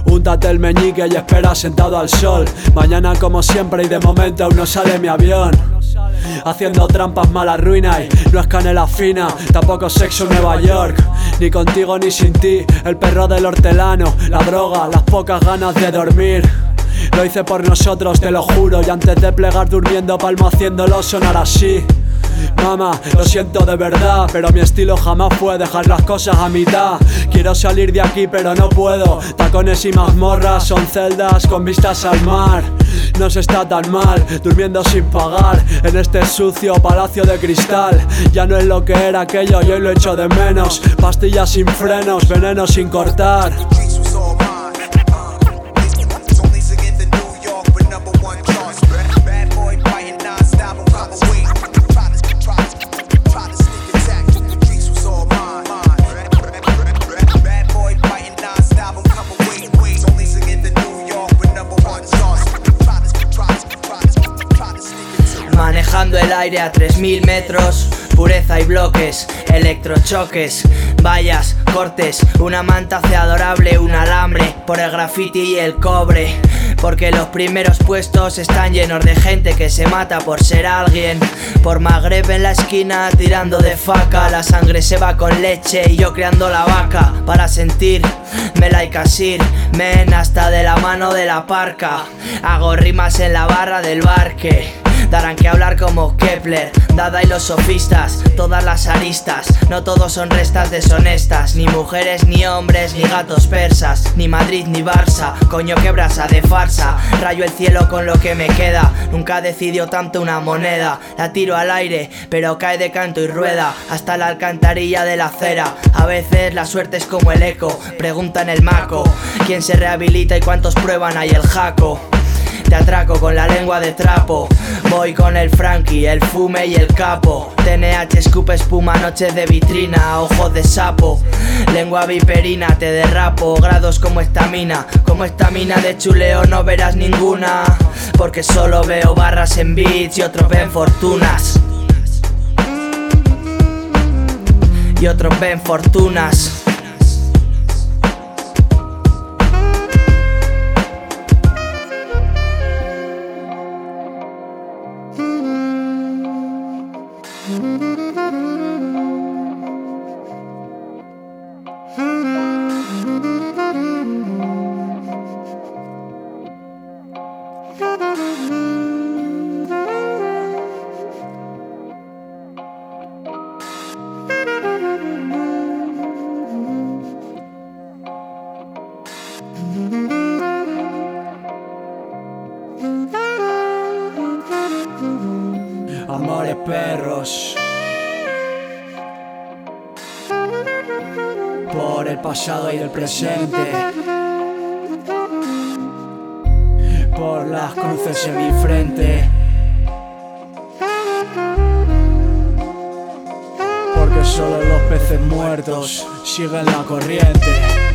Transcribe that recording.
Úntate el meñique y espera sentado al sol. Mañana como siempre y de momento aún no sale mi avión. Haciendo trampas mala ruina y no es canela fina, tampoco sexo en Nueva York. Ni contigo ni sin ti, el perro del hortelano, la droga, las pocas ganas de dormir. Lo hice por nosotros, te lo juro, y antes de plegar durmiendo palmo haciéndolo sonar así. Mamá, lo siento de verdad, pero mi estilo jamás fue dejar las cosas a mitad. Quiero salir de aquí pero no puedo. Tacones y mazmorras son celdas con vistas al mar. No se está tan mal, durmiendo sin pagar en este sucio palacio de cristal. Ya no es lo que era aquello y hoy lo echo de menos. Pastillas sin frenos, veneno sin cortar. Manejando el aire a 3000 metros, pureza y bloques, electrochoques, vallas, cortes, una manta hace adorable un alambre por el graffiti y el cobre. Porque los primeros puestos están llenos de gente que se mata por ser alguien. Por Magreb en la esquina tirando de faca, la sangre se va con leche y yo creando la vaca. Para sentir, me like asir, men hasta de la mano de la parca. Hago rimas en la barra del barque. Darán que hablar como Kepler, Dada y los sofistas, todas las aristas. No todos son restas deshonestas, ni mujeres ni hombres, ni gatos persas, ni Madrid ni Barça, coño que brasa de farsa. Rayo el cielo con lo que me queda, nunca decidió tanto una moneda. La tiro al aire, pero cae de canto y rueda hasta la alcantarilla de la acera. A veces la suerte es como el eco, pregunta en el maco, ¿quién se rehabilita y cuántos prueban ahí el jaco? Te atraco con la lengua de trapo. Voy con el Frankie, el fume y el capo. TNH escupe espuma, noches de vitrina, ojos de sapo. Lengua viperina, te derrapo. Grados como estamina de chuleo no verás ninguna. Porque solo veo barras en beats y otros ven fortunas. Y otros ven fortunas. Amores perros, por el pasado y el presente, por las cruces en mi frente, porque solo los peces muertos siguen la corriente.